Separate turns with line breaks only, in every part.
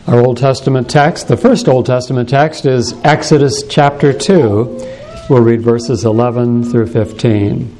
Our Old Testament text, the first Old Testament text, is Exodus chapter 2. We'll read verses 11 through 15.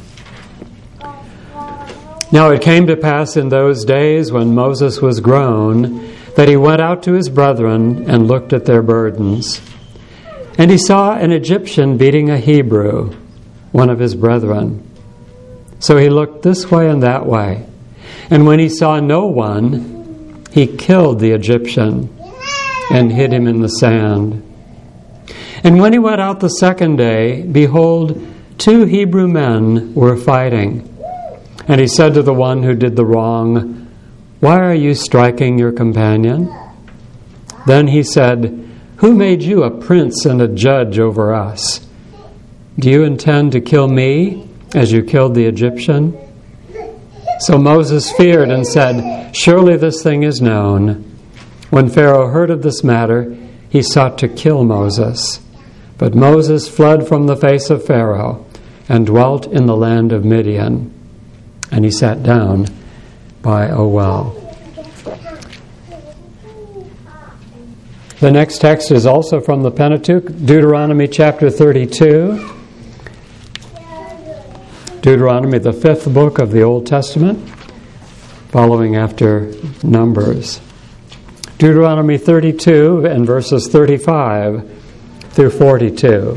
Now it came to pass in those days when Moses was grown that he went out to his brethren and looked at their burdens. And he saw an Egyptian beating a Hebrew, one of his brethren. So he looked this way and that way. And when he saw no one, he killed the Egyptian and hid him in the sand. And when he went out the second day, behold, 2 Hebrew men were fighting. And he said to the one who did the wrong, "Why are you striking your companion?" Then he said, "Who made you a prince and a judge over us? Do you intend to kill me as you killed the Egyptian?" So Moses feared and said, "Surely this thing is known." When Pharaoh heard of this matter, he sought to kill Moses. But Moses fled from the face of Pharaoh and dwelt in the land of Midian. And he sat down by a well. The next text is also from the Pentateuch, Deuteronomy chapter 32. Deuteronomy, the 5th book of the Old Testament, following after Numbers. Deuteronomy 32 and verses 35 through 42.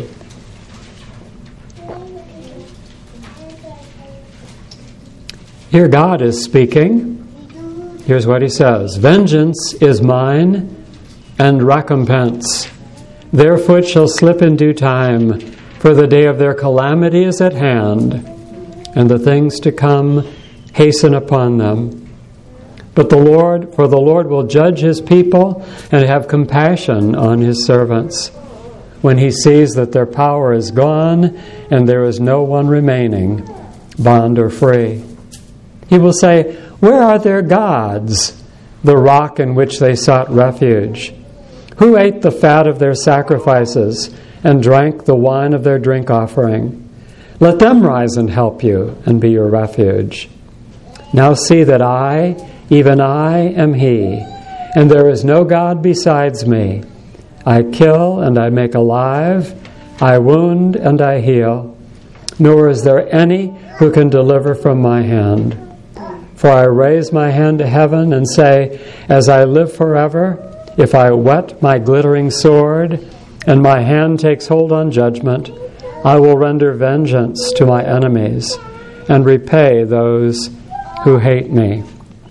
Here God is speaking. Here's what he says. "Vengeance is mine and recompense. Their foot shall slip in due time, for the day of their calamity is at hand, and the things to come hasten upon them. But the Lord will judge his people and have compassion on his servants, when he sees that their power is gone and there is no one remaining, bond or free. He will say, 'Where are their gods, the rock in which they sought refuge? Who ate the fat of their sacrifices and drank the wine of their drink offering? Let them rise and help you and be your refuge. Now see that I, even I, am he, and there is no God besides me. I kill and I make alive, I wound and I heal, nor is there any who can deliver from my hand. For I raise my hand to heaven and say, as I live forever, if I whet my glittering sword and my hand takes hold on judgment, I will render vengeance to my enemies and repay those who hate me.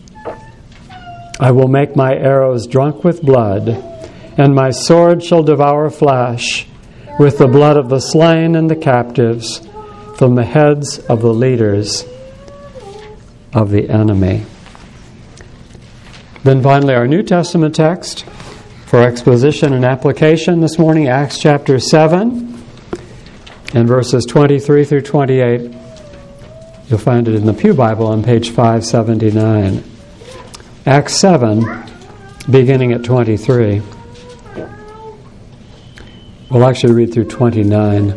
I will make my arrows drunk with blood, and my sword shall devour flesh, with the blood of the slain and the captives, from the heads of the leaders of the enemy." Then finally, our New Testament text for exposition and application this morning, Acts chapter 7 and verses 23 through 28. You'll find it in the Pew Bible on page 579. Acts 7, beginning at 23. We'll actually read through 29.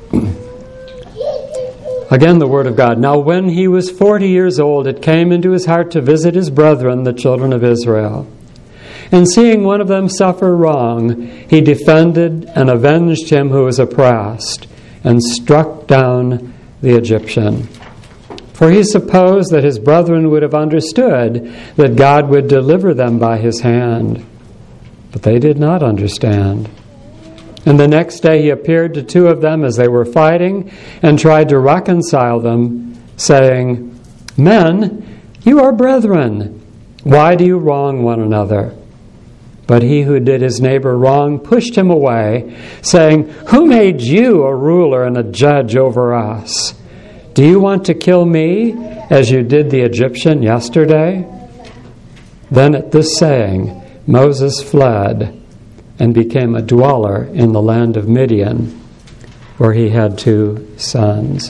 Again, the Word of God. Now when he was 40 years old, it came into his heart to visit his brethren, the children of Israel. And seeing one of them suffer wrong, he defended and avenged him who was oppressed, and struck down the Egyptian. For he supposed that his brethren would have understood that God would deliver them by his hand. But they did not understand. And the next day he appeared to 2 of them as they were fighting and tried to reconcile them, saying, "Men, you are brethren. Why do you wrong one another?" But he who did his neighbor wrong pushed him away, saying, "Who made you a ruler and a judge over us? Do you want to kill me as you did the Egyptian yesterday?" Then at this saying, Moses fled and became a dweller in the land of Midian, where he had 2 sons.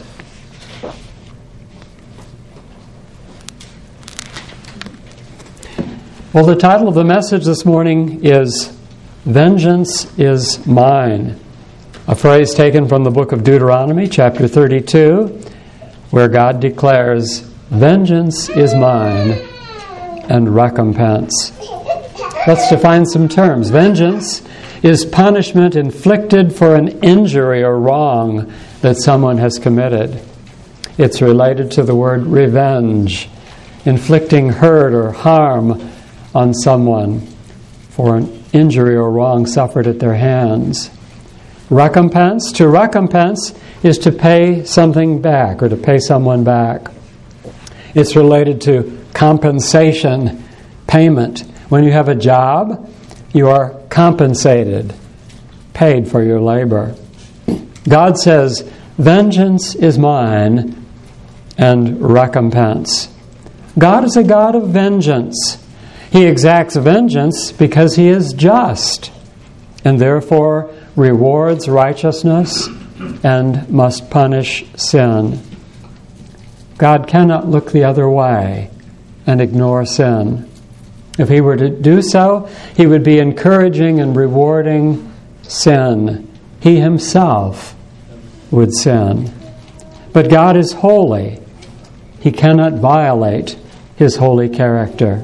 Well, the title of the message this morning is "Vengeance is Mine," a phrase taken from the book of Deuteronomy, chapter 32, where God declares, "Vengeance is mine and recompense." Let's define some terms. Vengeance is punishment inflicted for an injury or wrong that someone has committed. It's related to the word revenge, inflicting hurt or harm on someone for an injury or wrong suffered at their hands. Recompense, to recompense is to pay something back or to pay someone back. It's related to compensation, payment. When you have a job, you are compensated, paid for your labor. God says, vengeance is mine and recompense. God is a God of vengeance. He exacts vengeance because He is just and therefore rewards righteousness and must punish sin. God cannot look the other way and ignore sin. If He were to do so, He would be encouraging and rewarding sin. He Himself would sin. But God is holy. He cannot violate His holy character.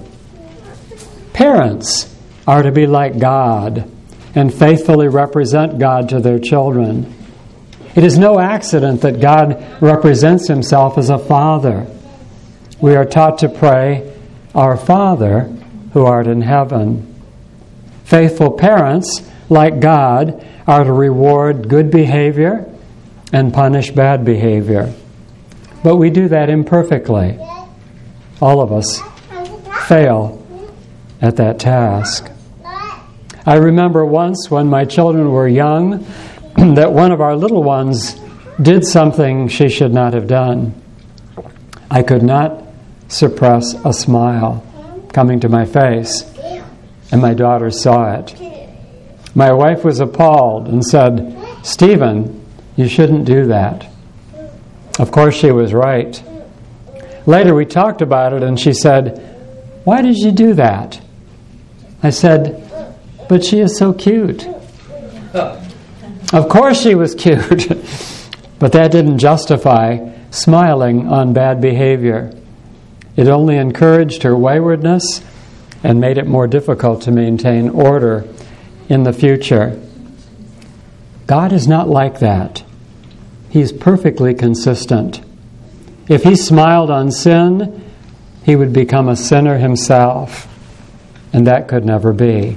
Parents are to be like God and faithfully represent God to their children. It is no accident that God represents Himself as a father. We are taught to pray, "Our Father, who art in heaven." Faithful parents, like God, are to reward good behavior and punish bad behavior. But we do that imperfectly. All of us fail at that task. I remember once when my children were young that one of our little ones did something she should not have done. I could not suppress a smile coming to my face, and my daughter saw it. My wife was appalled and said, "Stephen, you shouldn't do that." Of course, she was right. Later we talked about it, and she said, "Why did you do that?" I said, "But she is so cute." Of course she was cute, but that didn't justify smiling on bad behavior. It only encouraged her waywardness and made it more difficult to maintain order in the future. God is not like that. He's perfectly consistent. If He smiled on sin, He would become a sinner Himself, and that could never be.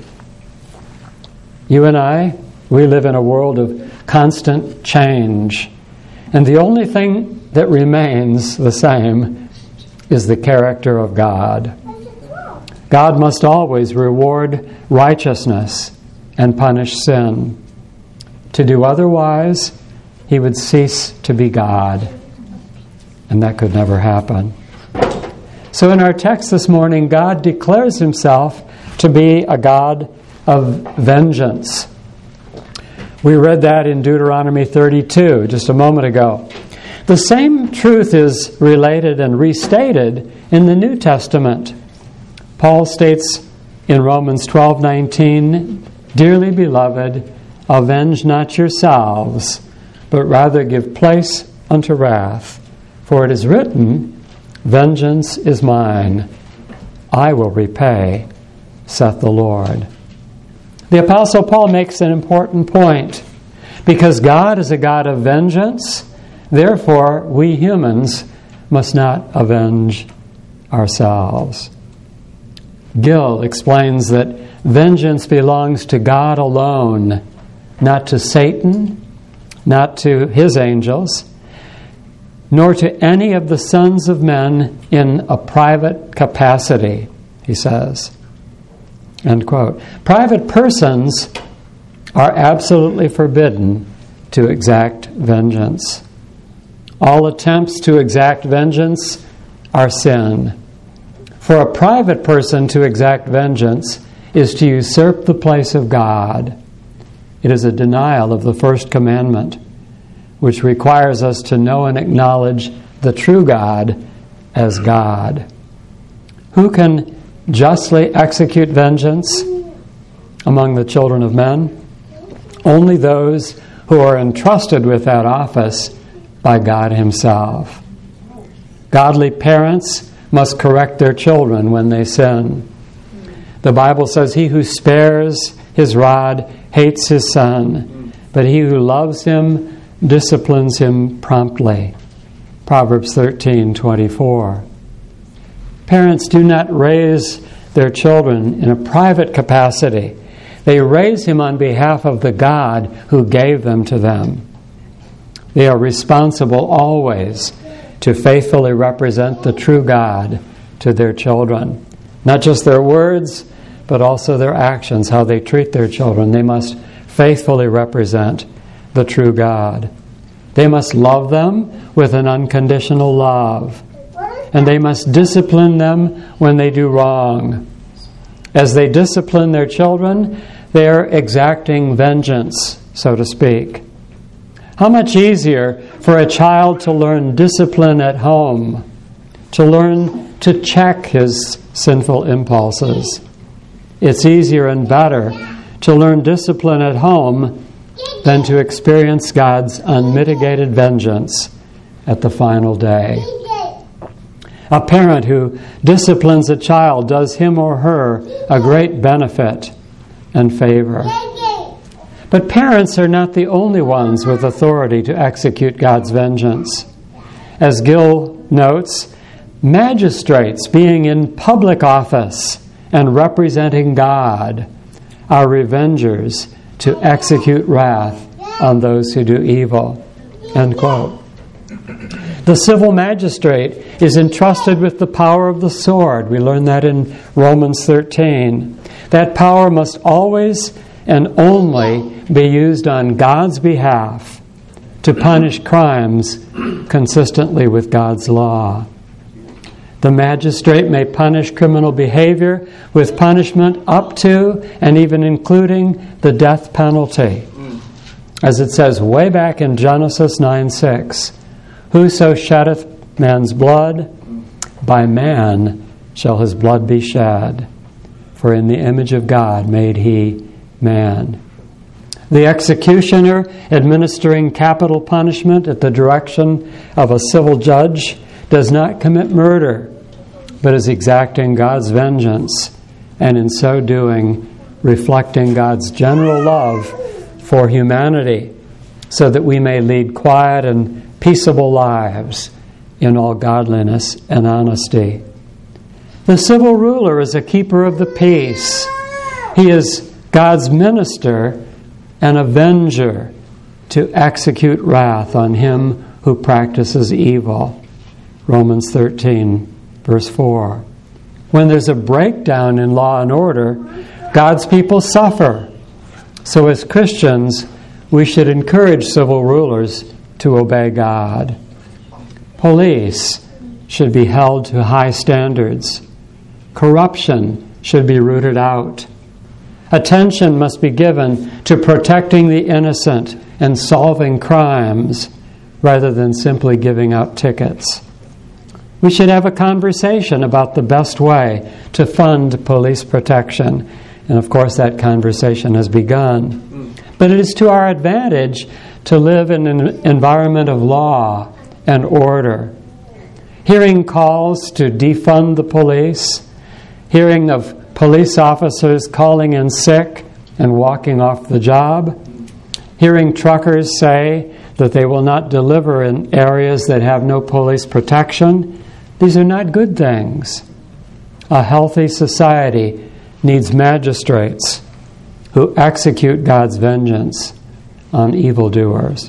You and I, we live in a world of constant change, and the only thing that remains the same is the character of God. God must always reward righteousness and punish sin. To do otherwise, He would cease to be God, and that could never happen. So in our text this morning, God declares Himself to be a God of vengeance. We read that in Deuteronomy 32 just a moment ago. The same truth is related and restated in the New Testament. Paul states in Romans 12:19, "Dearly beloved, avenge not yourselves, but rather give place unto wrath. For it is written, Vengeance is mine, I will repay, saith the Lord." The Apostle Paul makes an important point. Because God is a God of vengeance, therefore we humans must not avenge ourselves. Gill explains that vengeance belongs to God alone, not to Satan, not to his angels, nor to any of the sons of men in a private capacity, he says. End quote. Private persons are absolutely forbidden to exact vengeance. All attempts to exact vengeance are sin. For a private person to exact vengeance is to usurp the place of God. It is a denial of the first commandment, which requires us to know and acknowledge the true God as God. Who can justly execute vengeance among the children of men? Only those who are entrusted with that office by God Himself. Godly parents must correct their children when they sin. The Bible says, "He who spares his rod hates his son, but he who loves him disciplines him promptly." Proverbs 13:24. Parents do not raise their children in a private capacity. They raise him on behalf of the God who gave them to them. They are responsible always to faithfully represent the true God to their children. Not just their words, but also their actions, how they treat their children. They must faithfully represent the true God. They must love them with an unconditional love. And they must discipline them when they do wrong. As they discipline their children, they are exacting vengeance, so to speak. How much easier for a child to learn discipline at home, to learn to check his sinful impulses. It's easier and better to learn discipline at home than to experience God's unmitigated vengeance at the final day. A parent who disciplines a child does him or her a great benefit and favor. But parents are not the only ones with authority to execute God's vengeance. As Gill notes, magistrates being in public office and representing God are revengers to execute wrath on those who do evil. End quote. The civil magistrate is entrusted with the power of the sword. We learn that in Romans 13. That power must always and only be used on God's behalf to punish crimes consistently with God's law. The magistrate may punish criminal behavior with punishment up to and even including the death penalty. As it says way back in Genesis 9:6, "Whoso sheddeth man's blood, by man shall his blood be shed. For in the image of God made he man." The executioner administering capital punishment at the direction of a civil judge does not commit murder, but is exacting God's vengeance, and in so doing, reflecting God's general love for humanity, so that we may lead quiet and peaceable lives in all godliness and honesty. The civil ruler is a keeper of the peace. He is God's minister and avenger to execute wrath on him who practices evil. Romans 13, verse 4. When there's a breakdown in law and order, God's people suffer. So as Christians, we should encourage civil rulers to obey God. Police should be held to high standards. Corruption should be rooted out. Attention must be given to protecting the innocent and solving crimes rather than simply giving out tickets. We should have a conversation about the best way to fund police protection. And of course that conversation has begun. But it is to our advantage to live in an environment of law and order. Hearing calls to defund the police, hearing of police officers calling in sick and walking off the job, hearing truckers say that they will not deliver in areas that have no police protection, these are not good things. A healthy society needs magistrates who execute God's vengeance on evildoers.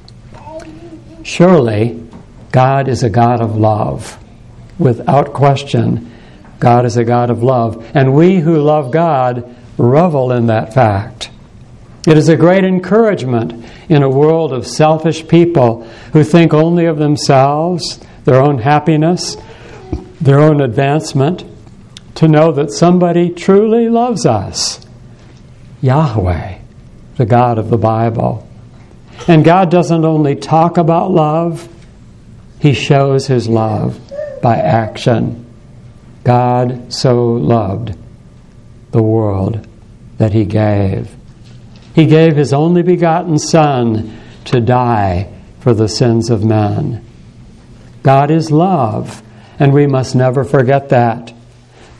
Surely, God is a God of love. Without question, God is a God of love. And we who love God revel in that fact. It is a great encouragement in a world of selfish people who think only of themselves, their own happiness, their own advancement, to know that somebody truly loves us. Yahweh, the God of the Bible. And God doesn't only talk about love, He shows His love by action. God so loved the world that He gave. He gave His only begotten Son to die for the sins of men. God is love, and we must never forget that.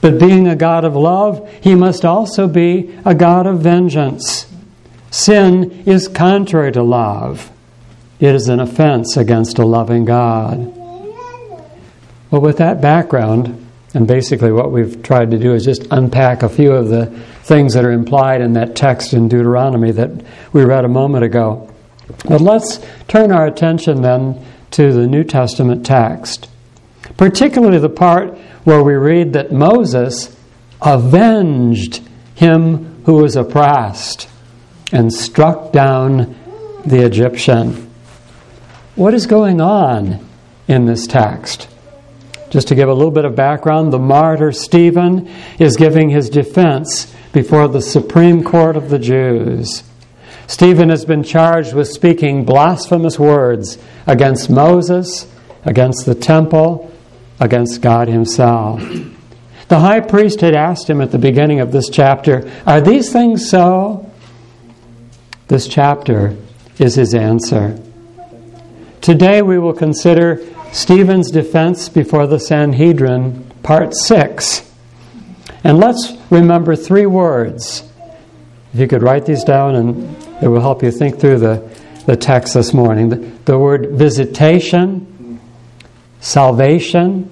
But being a God of love, He must also be a God of vengeance. Sin is contrary to love. It is an offense against a loving God. Well, with that background, and basically what we've tried to do is just unpack a few of the things that are implied in that text in Deuteronomy that we read a moment ago. But let's turn our attention then to the New Testament text, particularly the part where we read that Moses avenged him who was oppressed and struck down the Egyptian. What is going on in this text? Just to give a little bit of background, the martyr Stephen is giving his defense before the Supreme Court of the Jews. Stephen has been charged with speaking blasphemous words against Moses, against the temple, against God Himself. The high priest had asked him at the beginning of this chapter, "Are these things so?" This chapter is his answer. Today we will consider Stephen's defense before the Sanhedrin, part 6. And let's remember 3 words. If you could write these down, and it will help you think through the text this morning. The word visitation, salvation,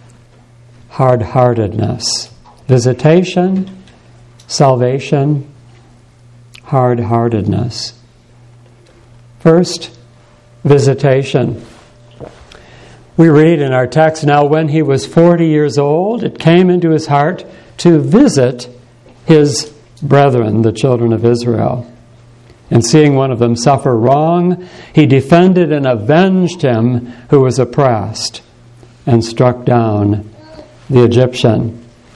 hard-heartedness. Visitation, salvation, hard-heartedness. First, visitation. We read in our text, "Now when he was 40 years old, it came into his heart to visit his brethren, the children of Israel. And seeing one of them suffer wrong, he defended and avenged him who was oppressed, and struck down the Egyptian."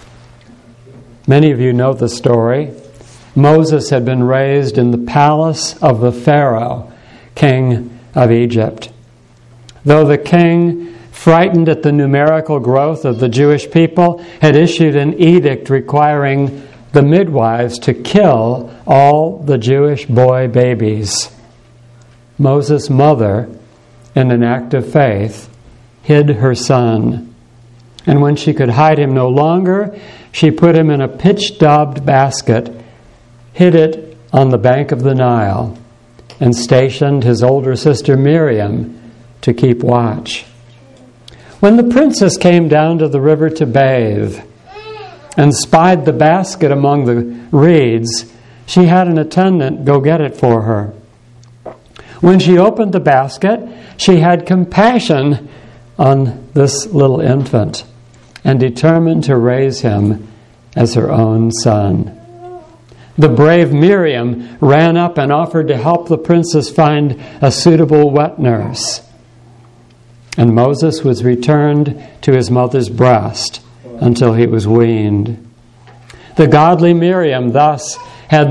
Many of you know the story. Moses had been raised in the palace of the Pharaoh, king of Egypt. Though the king, frightened at the numerical growth of the Jewish people, had issued an edict requiring the midwives to kill all the Jewish boy babies, Moses' mother, in an act of faith, hid her son. And when she could hide him no longer, she put him in a pitch-daubed basket, hid it on the bank of the Nile, and stationed his older sister Miriam to keep watch. When the princess came down to the river to bathe and spied the basket among the reeds, she had an attendant go get it for her. When she opened the basket, she had compassion on this little infant and determined to raise him as her own son. The brave Miriam ran up and offered to help the princess find a suitable wet nurse. And Moses was returned to his mother's breast until he was weaned. The godly Miriam thus had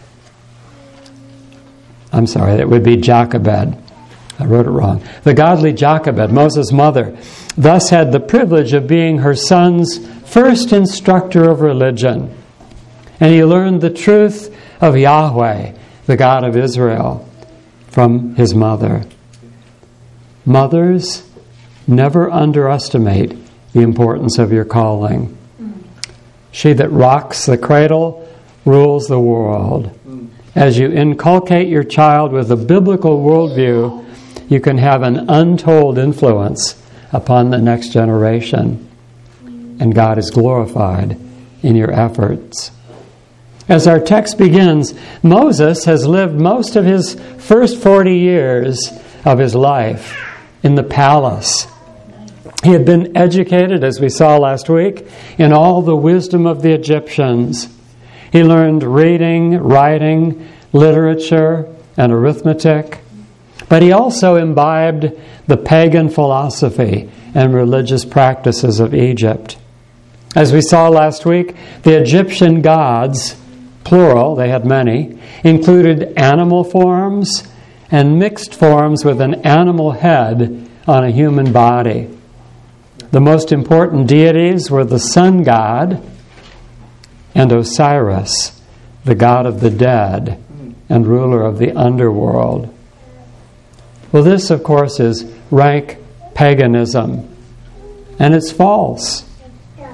it would be Jochebed. I wrote it wrong. The godly Jochebed, Moses' mother, thus had the privilege of being her son's first instructor of religion. And he learned the truth of Yahweh, the God of Israel, from his mother. Mothers, never underestimate the importance of your calling. She that rocks the cradle rules the world. As you inculcate your child with a biblical worldview, you can have an untold influence upon the next generation. And God is glorified in your efforts. As our text begins, Moses has lived most of his first 40 years of his life in the palace. He had been educated, as we saw last week, in all the wisdom of the Egyptians. He learned reading, writing, literature, and arithmetic. But he also imbibed the pagan philosophy and religious practices of Egypt. As we saw last week, the Egyptian gods, plural, they had many, included animal forms and mixed forms with an animal head on a human body. The most important deities were the sun god and Osiris, the god of the dead and ruler of the underworld. Well, this, of course, is rank paganism, and it's false.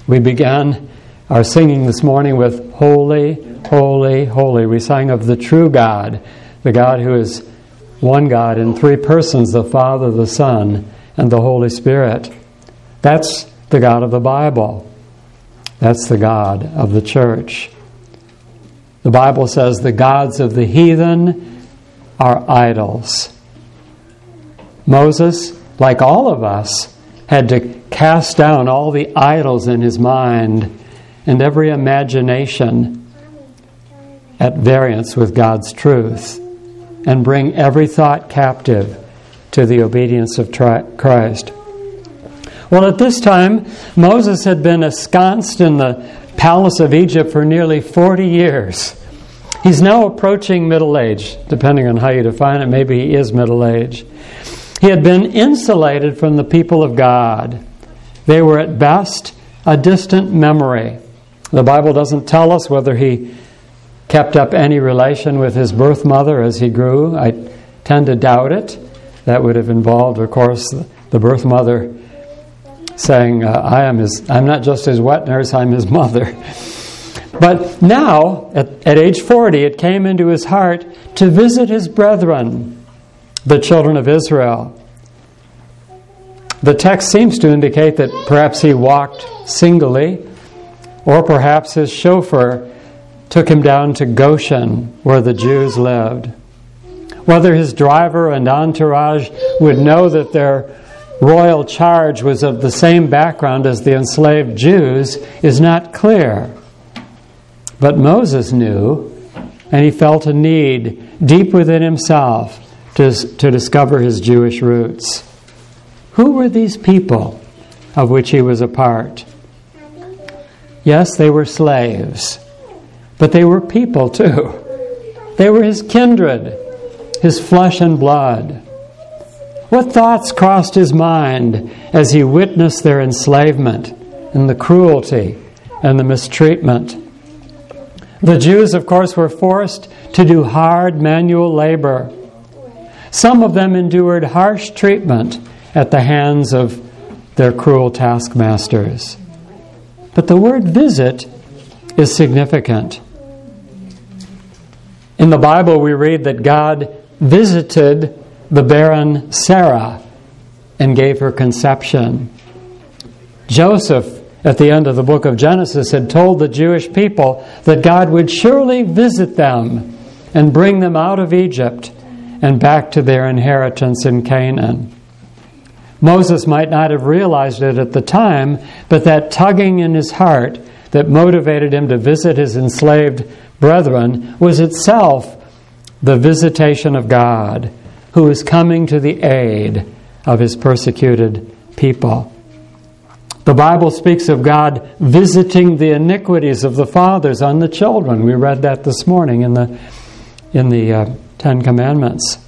We began our singing this morning with Holy, Holy, Holy. We sang of the true God, the God who is one God in three persons, the Father, the Son, and the Holy Spirit. That's the God of the Bible. That's the God of the church. The Bible says the gods of the heathen are idols. Moses, like all of us, had to cast down all the idols in his mind and every imagination at variance with God's truth, and bring every thought captive to the obedience of Christ. Well, at this time, Moses had been ensconced in the palace of Egypt for nearly 40 years. He's now approaching middle age, depending on how you define it. Maybe he is middle age. He had been insulated from the people of God. They were at best a distant memory. The Bible doesn't tell us whether he kept up any relation with his birth mother as he grew. I tend to doubt it. That would have involved, of course, the birth mother saying, I'm not just his wet nurse, I'm his mother. But now, at age 40, it came into his heart to visit his brethren, the children of Israel. The text seems to indicate that perhaps he walked singly, or perhaps his chauffeur took him down to Goshen, where the Jews lived. Whether his driver and entourage would know that their royal charge was of the same background as the enslaved Jews is not clear. But Moses knew, and he felt a need deep within himself to discover his Jewish roots. Who were these people of which he was a part? Yes, they were slaves, but they were people too. They were his kindred, his flesh and blood. What thoughts crossed his mind as he witnessed their enslavement and the cruelty and the mistreatment? The Jews, of course, were forced to do hard manual labor. Some of them endured harsh treatment at the hands of their cruel taskmasters. But the word visit is significant. In the Bible, we read that God visited the barren Sarah and gave her conception. Joseph, at the end of the book of Genesis, had told the Jewish people that God would surely visit them and bring them out of Egypt and back to their inheritance in Canaan. Moses might not have realized it at the time, but that tugging in his heart that motivated him to visit his enslaved brethren was itself the visitation of God, who is coming to the aid of his persecuted people. The Bible speaks of God visiting the iniquities of the fathers on the children. We read that this morning in the Ten Commandments.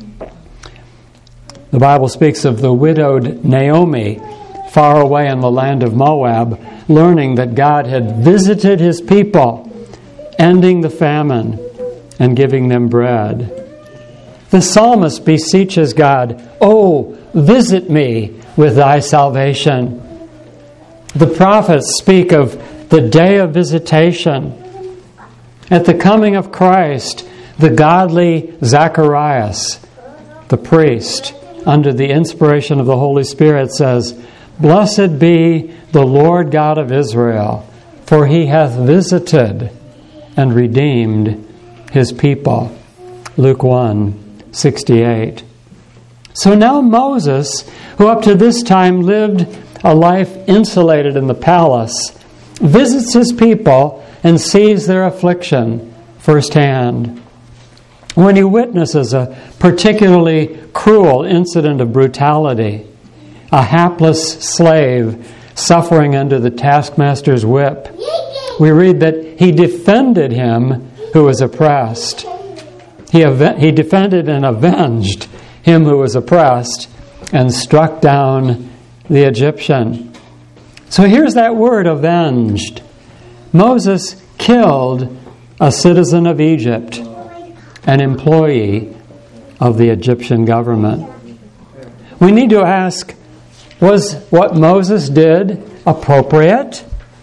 The Bible speaks of the widowed Naomi, far away in the land of Moab, learning that God had visited his people, ending the famine and giving them bread. The psalmist beseeches God, "Oh, visit me with thy salvation." The prophets speak of the day of visitation. At the coming of Christ, the godly Zacharias, the priest, under the inspiration of the Holy Spirit, says, "Blessed be the Lord God of Israel, for he hath visited and redeemed his people." Luke 1:68. So now Moses, who up to this time lived a life insulated in the palace, visits his people and sees their affliction firsthand. When he witnesses a particularly cruel incident of brutality, a hapless slave suffering under the taskmaster's whip, we read that he defended him who was oppressed. He defended and avenged him who was oppressed and struck down the Egyptian. So here's that word, avenged. Moses killed a citizen of Egypt, an employee of the Egyptian government. We need to ask, was what Moses did appropriate?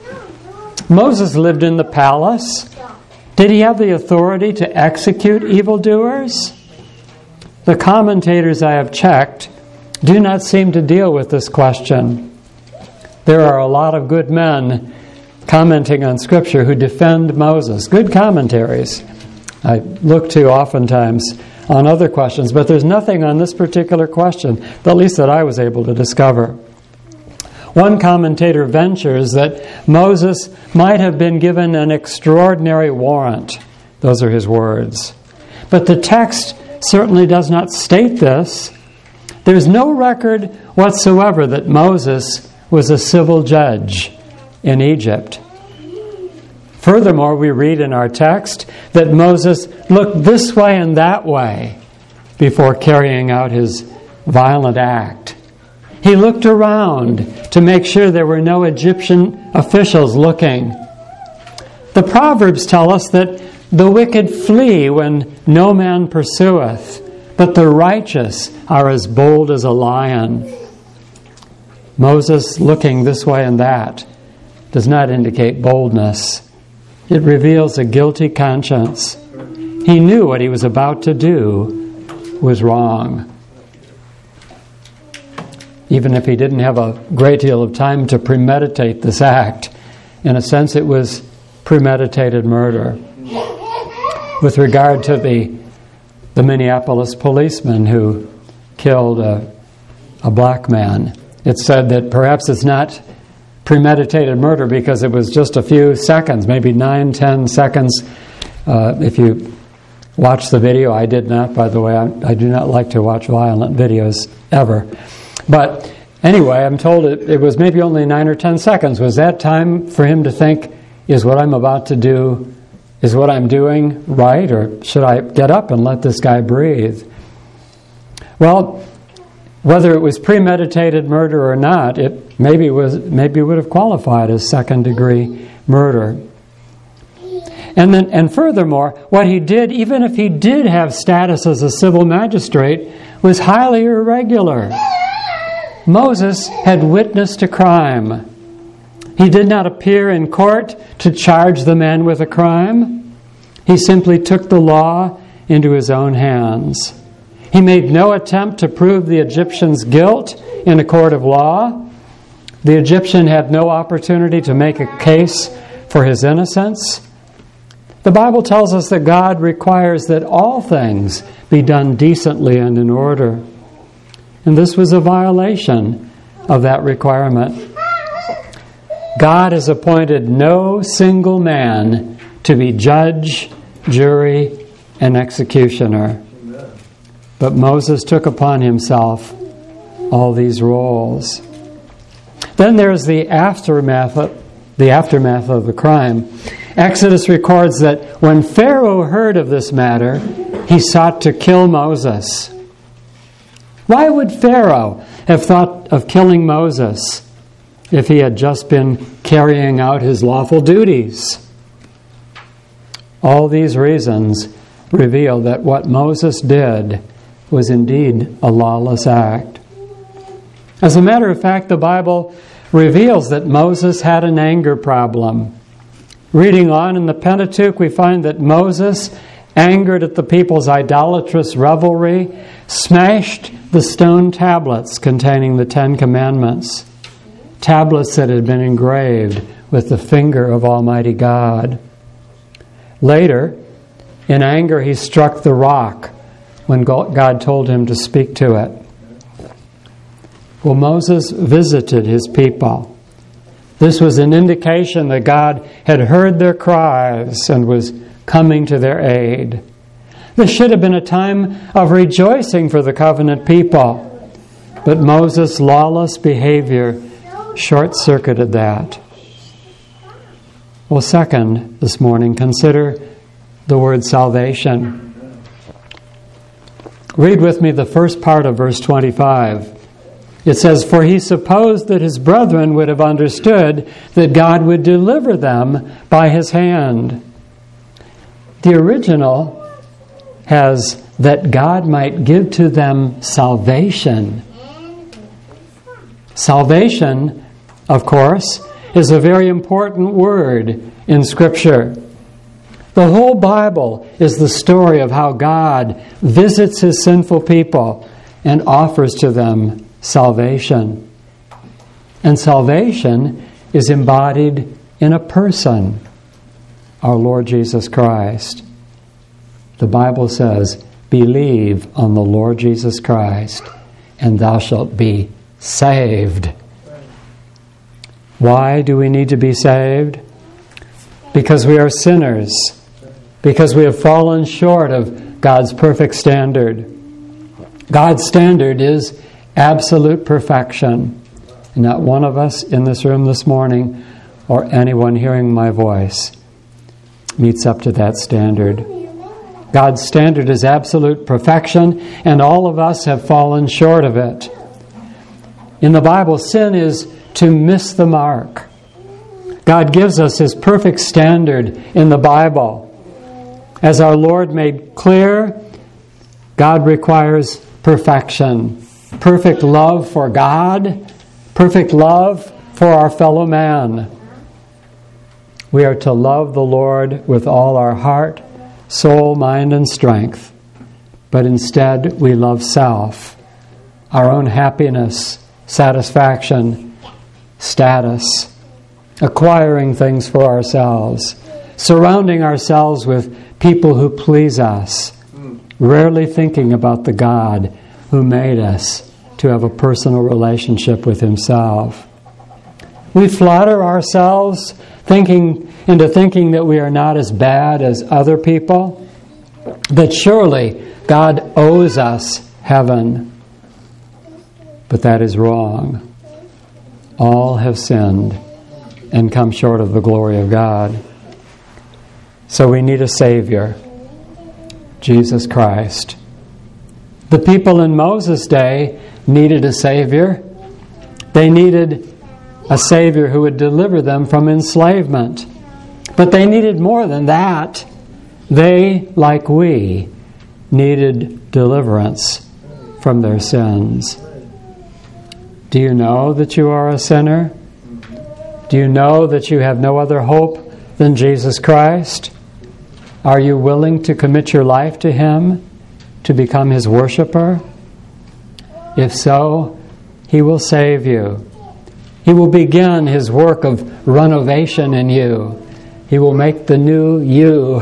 Moses lived in the palace. Did he have the authority to execute evildoers? The commentators I have checked do not seem to deal with this question. There are a lot of good men commenting on Scripture who defend Moses. Good commentaries I look to oftentimes on other questions, but there's nothing on this particular question, at least that I was able to discover. One commentator ventures that Moses might have been given an extraordinary warrant. Those are his words. But the text certainly does not state this. There's no record whatsoever that Moses was a civil judge in Egypt. Furthermore, we read in our text that Moses looked this way and that way before carrying out his violent act. He looked around to make sure there were no Egyptian officials looking. The Proverbs tell us that the wicked flee when no man pursueth, but the righteous are as bold as a lion. Moses looking this way and that does not indicate boldness. It reveals a guilty conscience. He knew what he was about to do was wrong. Even if he didn't have a great deal of time to premeditate this act, in a sense it was premeditated murder. With regard to the Minneapolis policeman who killed a black man, it's said that perhaps it's not premeditated murder because it was just a few seconds, maybe 9-10 seconds. If you watch the video, I did not, by the way. I do not like to watch violent videos ever. But anyway, I'm told it was maybe only 9 or 10 seconds. Was that time for him to think, is what I'm about to do, is what I'm doing right, or should I get up and let this guy breathe? Well, whether it was premeditated murder or not, it maybe would have qualified as second-degree murder. And furthermore, what he did, even if he did have status as a civil magistrate, was highly irregular. Moses had witnessed a crime. He did not appear in court to charge the man with a crime. He simply took the law into his own hands. He made no attempt to prove the Egyptian's guilt in a court of law. The Egyptian had no opportunity to make a case for his innocence. The Bible tells us that God requires that all things be done decently and in order. And this was a violation of that requirement. God has appointed no single man to be judge, jury, and executioner. But Moses took upon himself all these roles. Then there's the aftermath of the crime. Exodus records that when Pharaoh heard of this matter, he sought to kill Moses. Why would Pharaoh have thought of killing Moses if he had just been carrying out his lawful duties? All these reasons reveal that what Moses did was indeed a lawless act. As a matter of fact, the Bible reveals that Moses had an anger problem. Reading on in the Pentateuch, we find that Moses, angered at the people's idolatrous revelry, smashed the stone tablets containing the Ten Commandments, tablets that had been engraved with the finger of Almighty God. Later, in anger, he struck the rock when God told him to speak to it. Well, Moses visited his people. This was an indication that God had heard their cries and was coming to their aid. This should have been a time of rejoicing for the covenant people, but Moses' lawless behavior short-circuited that. Well, second, this morning, consider the word salvation. Read with me the first part of verse 25. It says, "For he supposed that his brethren would have understood that God would deliver them by his hand." The original has that God might give to them salvation. Salvation, of course, is a very important word in Scripture. The whole Bible is the story of how God visits His sinful people and offers to them salvation. And salvation is embodied in a person, our Lord Jesus Christ. The Bible says, "Believe on the Lord Jesus Christ, and thou shalt be saved." Why do we need to be saved? Because we are sinners. Because we have fallen short of God's perfect standard. God's standard is absolute perfection. And not one of us in this room this morning, or anyone hearing my voice, meets up to that standard. God's standard is absolute perfection, and all of us have fallen short of it. In the Bible, sin is to miss the mark. God gives us His perfect standard in the Bible. As our Lord made clear, God requires perfection. Perfect love for God, perfect love for our fellow man. We are to love the Lord with all our heart, soul, mind, and strength. But instead, we love self, our own happiness, satisfaction, status, acquiring things for ourselves, surrounding ourselves with people who please us, rarely thinking about the God who made us to have a personal relationship with Himself. We flatter ourselves into thinking that we are not as bad as other people, that surely God owes us heaven. But that is wrong. All have sinned and come short of the glory of God. So we need a Savior, Jesus Christ. The people in Moses' day needed a Savior. They needed a Savior who would deliver them from enslavement. But they needed more than that. They, like we, needed deliverance from their sins. Do you know that you are a sinner? Do you know that you have no other hope than Jesus Christ? Are you willing to commit your life to Him, to become His worshiper? If so, He will save you. He will begin His work of renovation in you. He will make the new you.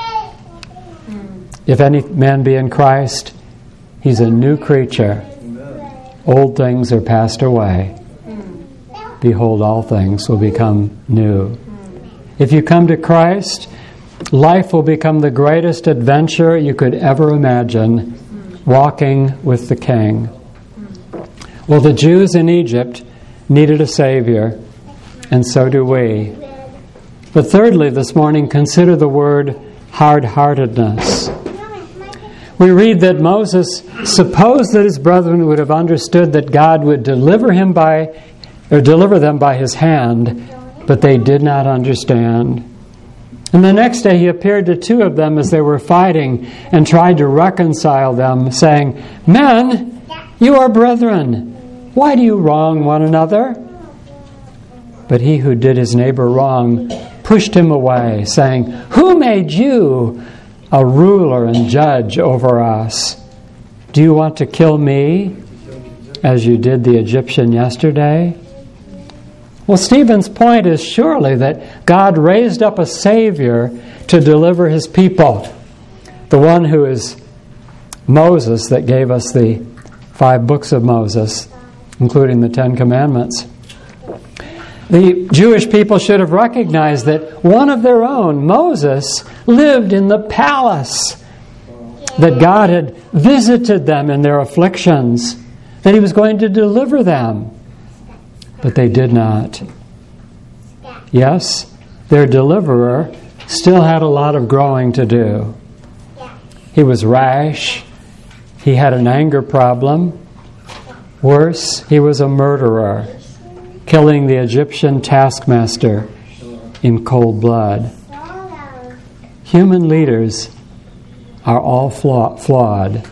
If any man be in Christ, he's a new creature. Old things are passed away. Behold, all things will become new. If you come to Christ, life will become the greatest adventure you could ever imagine, walking with the King. Well, the Jews in Egypt needed a Savior, and so do we. But thirdly, this morning, consider the word hard-heartedness. We read that Moses supposed that his brethren would have understood that God would deliver them by His hand, but they did not understand. And the next day he appeared to two of them as they were fighting and tried to reconcile them, saying, "Men, you are brethren. Why do you wrong one another?" But he who did his neighbor wrong pushed him away, saying, "Who made you a ruler and judge over us? Do you want to kill me as you did the Egyptian yesterday?" Well, Stephen's point is surely that God raised up a Savior to deliver His people. The one who is Moses that gave us the 5 books of Moses, including the 10 Commandments. The Jewish people should have recognized that one of their own, Moses, lived in the palace, that God had visited them in their afflictions, that He was going to deliver them. But they did not. Yes, their deliverer still had a lot of growing to do. He was rash. He had an anger problem. Worse, he was a murderer, killing the Egyptian taskmaster in cold blood. Human leaders are all flawed.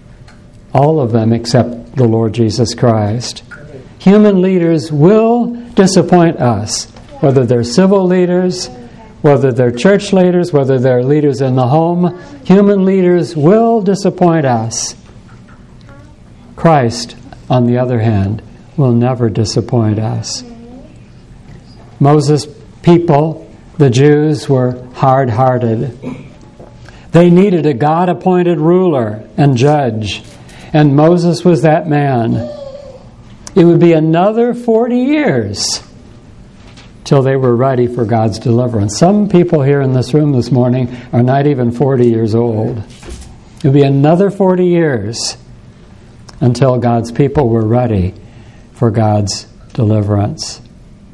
All of them except the Lord Jesus Christ. Human leaders will disappoint us, whether they're civil leaders, whether they're church leaders, whether they're leaders in the home. Human leaders will disappoint us. Christ, on the other hand, will never disappoint us. Moses' people, the Jews, were hard-hearted. They needed a God-appointed ruler and judge, and Moses was that man. It would be another 40 years till they were ready for God's deliverance. Some people here in this room this morning are not even 40 years old. It would be another 40 years until God's people were ready for God's deliverance.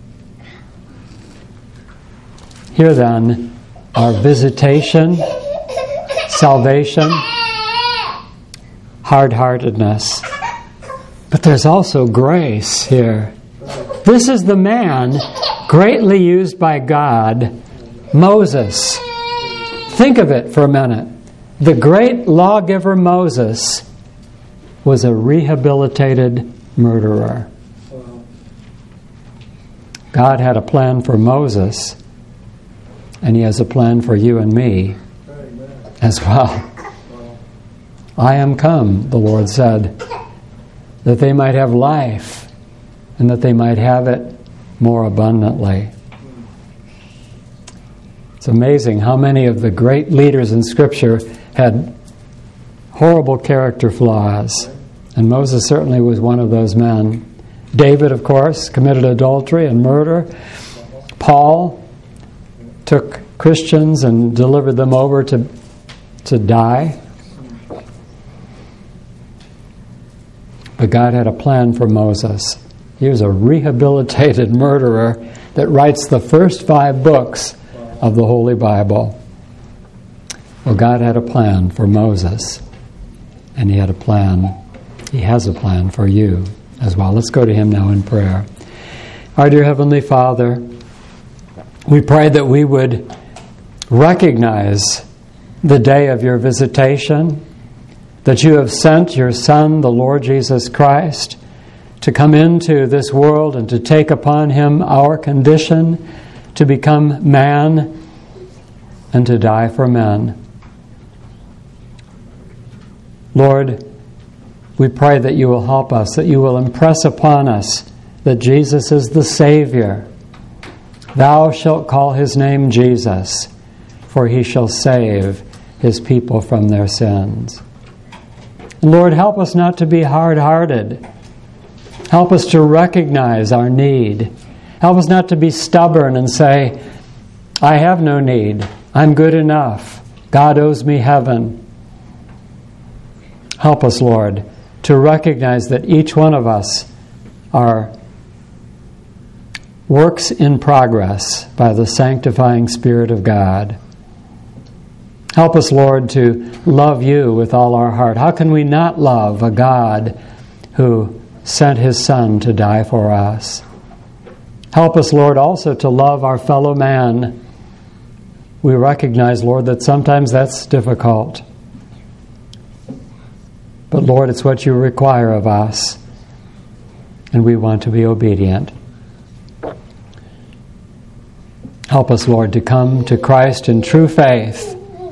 Here then are visitation, salvation, hard-heartedness. But there's also grace here. This is the man greatly used by God, Moses. Think of it for a minute. The great lawgiver Moses was a rehabilitated murderer. God had a plan for Moses, and He has a plan for you and me as well. I am come, the Lord said, that they might have life, and that they might have it more abundantly. It's amazing how many of the great leaders in Scripture had horrible character flaws, and Moses certainly was one of those men. David, of course, committed adultery and murder. Paul took Christians and delivered them over to die. But God had a plan for Moses. He was a rehabilitated murderer that writes the first 5 books of the Holy Bible. Well, God had a plan for Moses, and He has a plan for you as well. Let's go to Him now in prayer. Our dear Heavenly Father, we pray that we would recognize the day of Your visitation, that You have sent Your Son, the Lord Jesus Christ, to come into this world and to take upon Him our condition, to become man and to die for men. Lord, we pray that You will help us, that You will impress upon us that Jesus is the Savior. Thou shalt call His name Jesus, for He shall save His people from their sins. Lord, help us not to be hard-hearted. Help us to recognize our need. Help us not to be stubborn and say, I have no need. I'm good enough. God owes me heaven. Help us, Lord, to recognize that each one of us are works in progress by the sanctifying Spirit of God. Help us, Lord, to love You with all our heart. How can we not love a God who sent His Son to die for us? Help us, Lord, also to love our fellow man. We recognize, Lord, that sometimes that's difficult. But, Lord, it's what You require of us, and we want to be obedient. Help us, Lord, to come to Christ in true faith.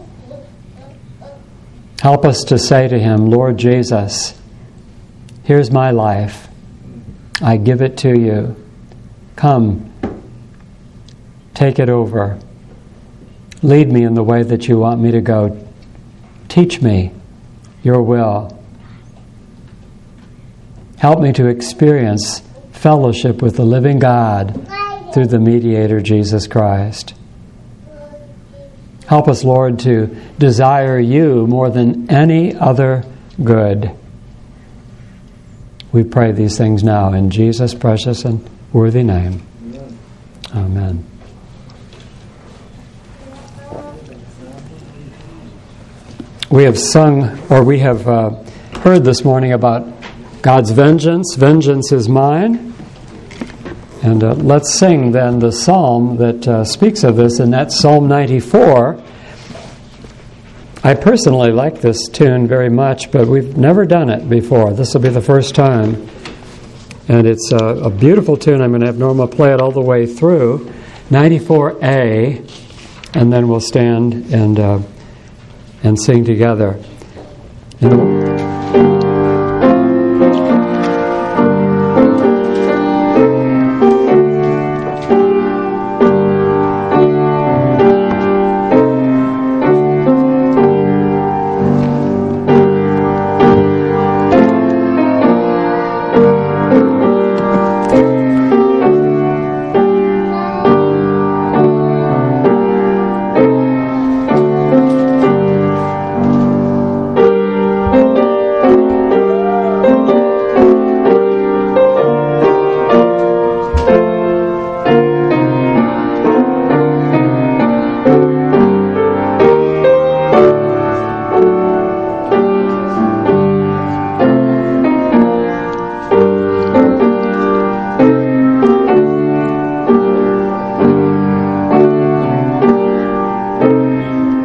Help us to say to Him, Lord Jesus, here's my life. I give it to You. Come, take it over. Lead me in the way that You want me to go. Teach me Your will. Help me to experience fellowship with the living God through the mediator, Jesus Christ. Help us, Lord, to desire You more than any other good. We pray these things now in Jesus' precious and worthy name. Amen. We have sung, or we have heard this morning about God's vengeance. Vengeance is mine. And let's sing then the psalm that speaks of this, and that's Psalm 94. I personally like this tune very much, but we've never done it before. This will be the first time. And it's a beautiful tune. I'm going to have Norma play it all the way through, 94A, and then we'll stand and sing together.